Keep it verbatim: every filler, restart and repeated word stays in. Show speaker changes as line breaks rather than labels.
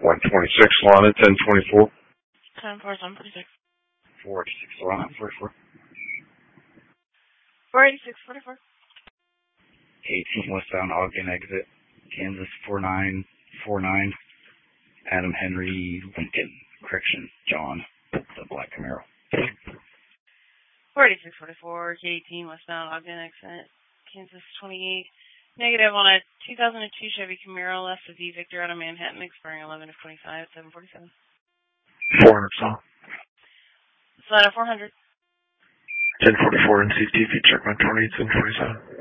one twenty-six, Lana, ten twenty-four.
ten four, seven forty-six.
four eighty-six, Lana, forty-four.
four eighty-six, forty-four.
eighteen westbound Ogden exit, Kansas four nine four nine. Adam Henry Lincoln. Correction, John, the black Camaro.
four eighty-six, forty-four, K eighteen westbound Ogden exit, Kansas twenty-eight. Negative on a two thousand two Chevy Camaro left of V Victor out of Manhattan, expiring eleven of twenty-five, seven forty-seven.
four hundred, Sal.
Slide four hundred.
ten forty-four in C T V, check my twenty, ten forty-seven.